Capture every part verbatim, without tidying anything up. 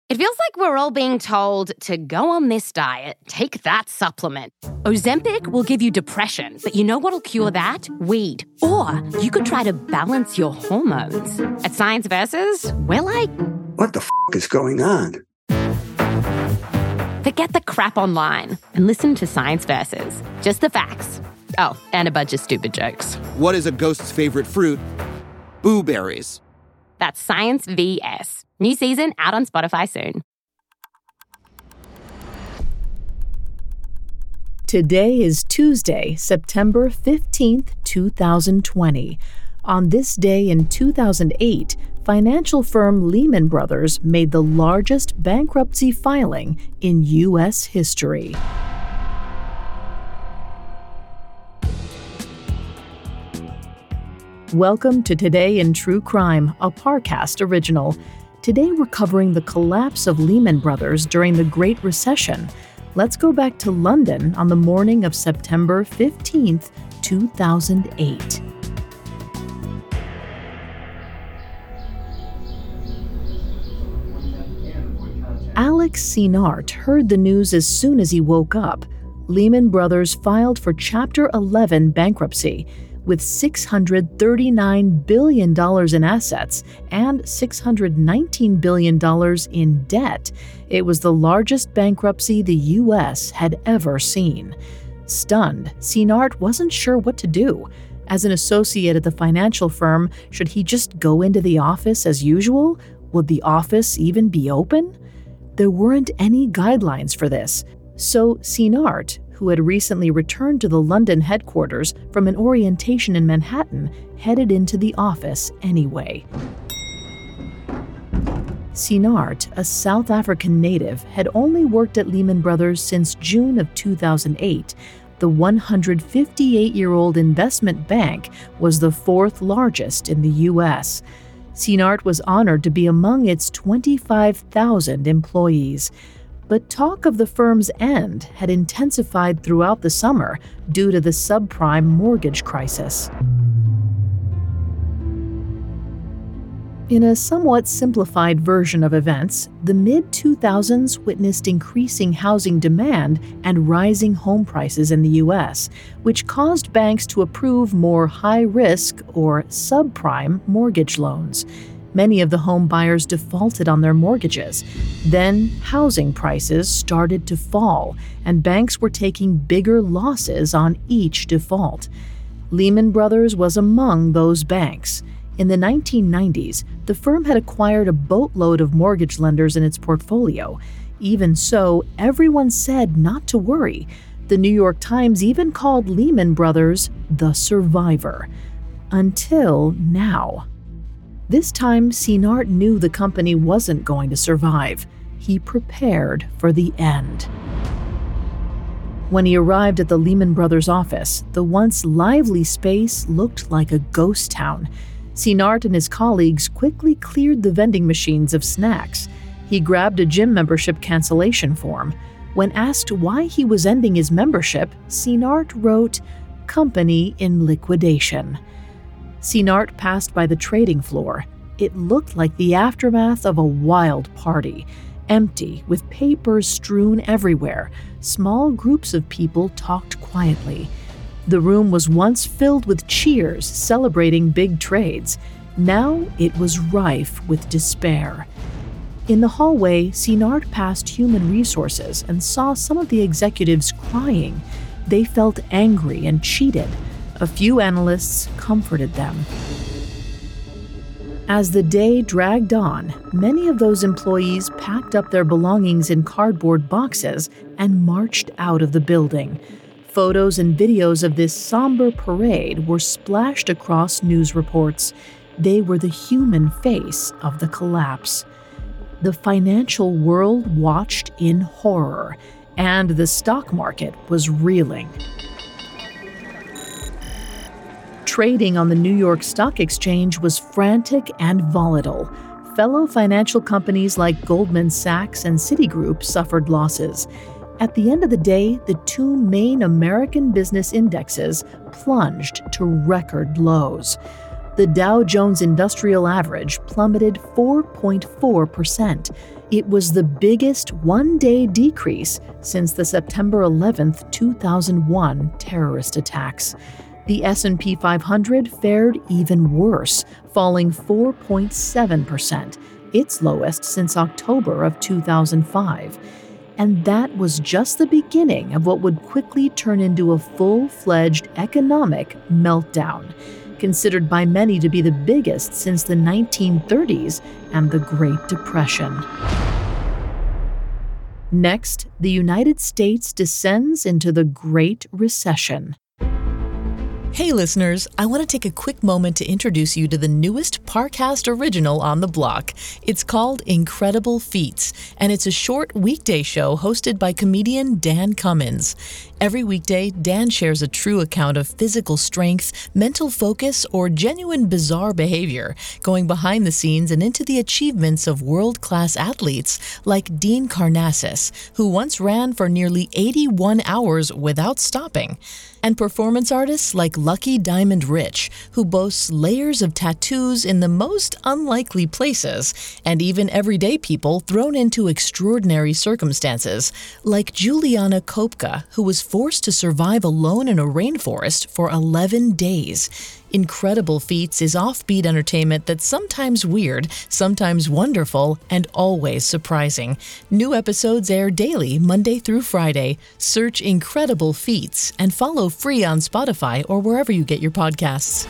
It feels like we're all being told to go on this diet, take that supplement. Ozempic will give you depression, but you know what'll cure that? Weed. Or you could try to balance your hormones. At Science Versus, we're like... What the f*** is going on? Forget the crap online and listen to Science Versus. Just the facts. Oh, and a bunch of stupid jokes. What is a ghost's favorite fruit? Blueberries. That's Science V S. New season out on Spotify soon. Today is Tuesday, September fifteenth, two thousand twenty. On this day in two thousand eight, financial firm Lehman Brothers made the largest bankruptcy filing in U S history. Welcome to Today in True Crime, a Parcast original. Today we're covering the collapse of Lehman Brothers during the Great Recession. Let's go back to London on the morning of September fifteenth, two thousand eight. Alex Seinart heard the news as soon as he woke up. Lehman Brothers filed for Chapter eleven bankruptcy, with six hundred thirty-nine billion dollars in assets and six hundred nineteen billion dollars in debt. It was the largest bankruptcy the U S had ever seen. Stunned, Seinart wasn't sure what to do. As an associate at the financial firm, should he just go into the office as usual? Would the office even be open? There weren't any guidelines for this. So Seinart, who had recently returned to the London headquarters from an orientation in Manhattan, headed into the office anyway. Seinart, a South African native, had only worked at Lehman Brothers since June of two thousand eight. The one hundred fifty-eight-year-old investment bank was the fourth largest in the U S. Seinart was honored to be among its twenty-five thousand employees. But talk of the firm's end had intensified throughout the summer due to the subprime mortgage crisis. In a somewhat simplified version of events, the mid two thousands witnessed increasing housing demand and rising home prices in the U S, which caused banks to approve more high-risk or subprime mortgage loans. Many of the home buyers defaulted on their mortgages. Then, housing prices started to fall, and banks were taking bigger losses on each default. Lehman Brothers was among those banks. In the nineteen nineties, the firm had acquired a boatload of mortgage lenders in its portfolio. Even so, everyone said not to worry. The New York Times even called Lehman Brothers the survivor. Until now. This time, Seinart knew the company wasn't going to survive. He prepared for the end. When he arrived at the Lehman Brothers office, the once lively space looked like a ghost town. Seinart and his colleagues quickly cleared the vending machines of snacks. He grabbed a gym membership cancellation form. When asked why he was ending his membership, Seinart wrote, "Company in liquidation." Seinart passed by the trading floor. It looked like the aftermath of a wild party. Empty, with papers strewn everywhere, small groups of people talked quietly. The room was once filled with cheers celebrating big trades. Now it was rife with despair. In the hallway, Seinart passed Human Resources and saw some of the executives crying. They felt angry and cheated. A few analysts comforted them. As the day dragged on, many of those employees packed up their belongings in cardboard boxes and marched out of the building. Photos and videos of this somber parade were splashed across news reports. They were the human face of the collapse. The financial world watched in horror, and the stock market was reeling. Trading on the New York Stock Exchange was frantic and volatile. Fellow financial companies like Goldman Sachs and Citigroup suffered losses. At the end of the day, the two main American business indexes plunged to record lows. the Dow Jones Industrial Average plummeted four point four percent. It was the biggest one-day decrease since the September eleventh, two thousand one terrorist attacks. The S and P five hundred fared even worse, falling four point seven percent, its lowest since October of two thousand five. And that was just the beginning of what would quickly turn into a full-fledged economic meltdown, considered by many to be the biggest since the nineteen thirties and the Great Depression. Next, the United States descends into the Great Recession. Hey listeners, I want to take a quick moment to introduce you to the newest Parcast original on the block. It's called Incredible Feats, and it's a short weekday show hosted by comedian Dan Cummins. Every weekday, Dan shares a true account of physical strength, mental focus, or genuine bizarre behavior, going behind the scenes and into the achievements of world-class athletes like Dean Karnazes, who once ran for nearly eighty-one hours without stopping, and performance artists like Lucky Diamond Rich, who boasts layers of tattoos in the most unlikely places, and even everyday people thrown into extraordinary circumstances, like Juliana Kopka, who was forced to survive alone in a rainforest for eleven days. Incredible Feats is offbeat entertainment that's sometimes weird, sometimes wonderful, and always surprising. New episodes air daily, Monday through Friday. Search Incredible Feats and follow free on Spotify or wherever you get your podcasts.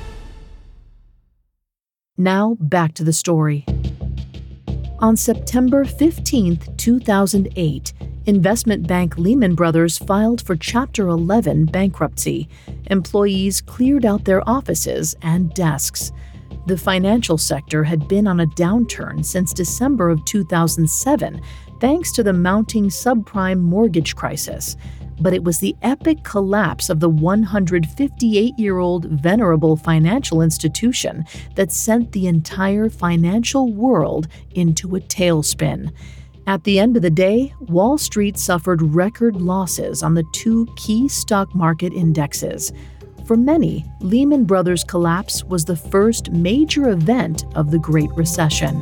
Now, back to the story. On September fifteenth, two thousand eight, investment bank Lehman Brothers filed for Chapter eleven bankruptcy. Employees cleared out their offices and desks. The financial sector had been on a downturn since December of two thousand seven, thanks to the mounting subprime mortgage crisis. But it was the epic collapse of the one hundred fifty-eight-year-old venerable financial institution that sent the entire financial world into a tailspin. At the end of the day, Wall Street suffered record losses on the two key stock market indexes. For many, Lehman Brothers' collapse was the first major event of the Great Recession.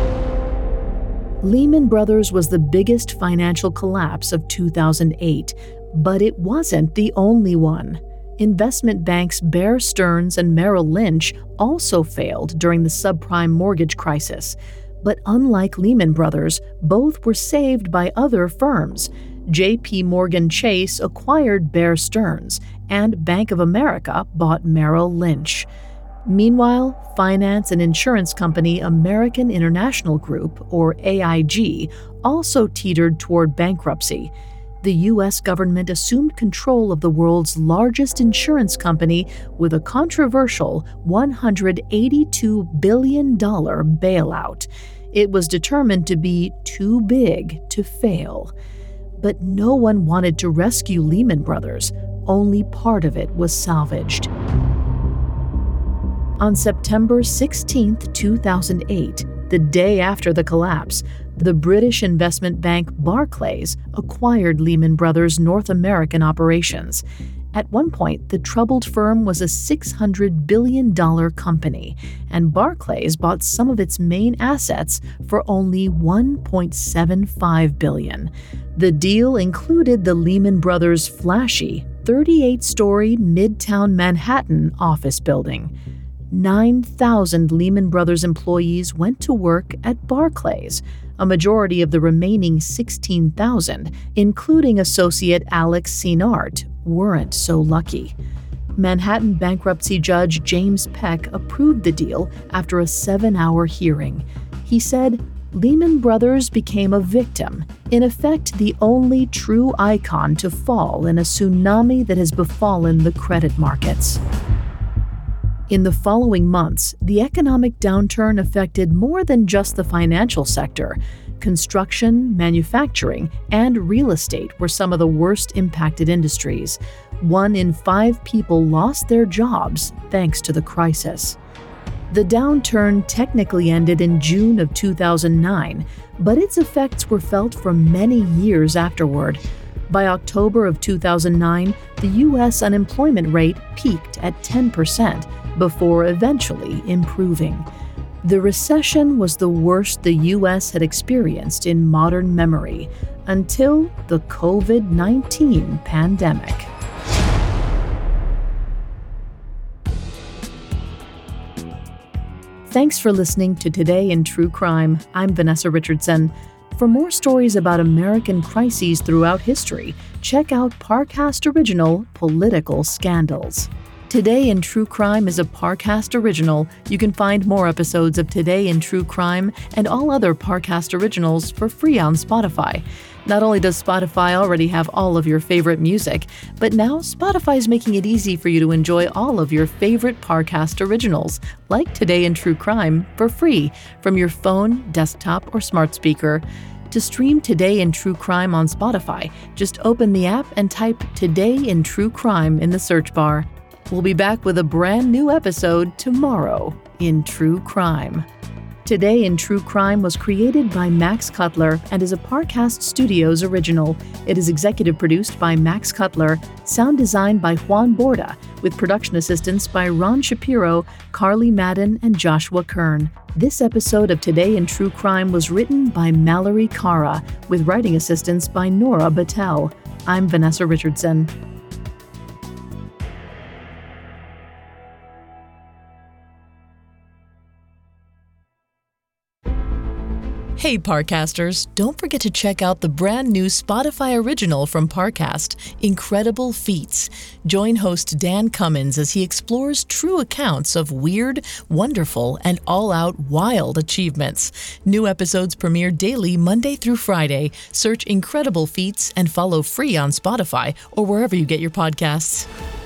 Lehman Brothers was the biggest financial collapse of two thousand eight, but it wasn't the only one. Investment banks Bear Stearns and Merrill Lynch also failed during the subprime mortgage crisis. But unlike Lehman Brothers, both were saved by other firms. J P Morgan Chase acquired Bear Stearns, and Bank of America bought Merrill Lynch. Meanwhile, finance and insurance company American International Group, or A I G, also teetered toward bankruptcy. The U S government assumed control of the world's largest insurance company with a controversial one hundred eighty-two billion dollars bailout. It was determined to be too big to fail. But no one wanted to rescue Lehman Brothers. Only part of it was salvaged. On September sixteenth, two thousand eight, the day after the collapse, the British investment bank Barclays acquired Lehman Brothers' North American operations. At one point, the troubled firm was a six hundred billion dollars company, and Barclays bought some of its main assets for only one point seven five billion dollars. The deal included the Lehman Brothers' flashy thirty-eight-story Midtown Manhattan office building. nine thousand Lehman Brothers employees went to work at Barclays. A majority of the remaining sixteen thousand, including associate Alex Seinart, weren't so lucky. Manhattan bankruptcy judge James Peck approved the deal after a seven-hour hearing. He said, Lehman Brothers became a victim, in effect the only true icon to fall in a tsunami that has befallen the credit markets. In the following months, the economic downturn affected more than just the financial sector. Construction, manufacturing, and real estate were some of the worst impacted industries. One in five people lost their jobs thanks to the crisis. The downturn technically ended in June of two thousand nine, but its effects were felt for many years afterward. By October of two thousand nine, the U S unemployment rate peaked at ten percent, before eventually improving. The recession was the worst the U S had experienced in modern memory until the covid nineteen pandemic. Thanks for listening to Today in True Crime. I'm Vanessa Richardson. For more stories about American crises throughout history, check out Parcast Original Political Scandals. Today in True Crime is a Parcast original. You can find more episodes of Today in True Crime and all other Parcast originals for free on Spotify. Not only does Spotify already have all of your favorite music, but now Spotify is making it easy for you to enjoy all of your favorite Parcast originals, like Today in True Crime, for free from your phone, desktop, or smart speaker. To stream Today in True Crime on Spotify, just open the app and type Today in True Crime in the search bar. We'll be back with a brand new episode tomorrow in True Crime. Today in True Crime was created by Max Cutler and is a Parcast Studios original. It is executive produced by Max Cutler, sound designed by Juan Borda, with production assistance by Ron Shapiro, Carly Madden, and Joshua Kern. This episode of Today in True Crime was written by Mallory Cara, with writing assistance by Nora Battelle. I'm Vanessa Richardson. Hey Parcasters, don't forget to check out the brand new Spotify original from Parcast, Incredible Feats. Join host Dan Cummins as he explores true accounts of weird, wonderful, and all-out wild achievements. New episodes premiere daily Monday through Friday. Search Incredible Feats and follow free on Spotify or wherever you get your podcasts.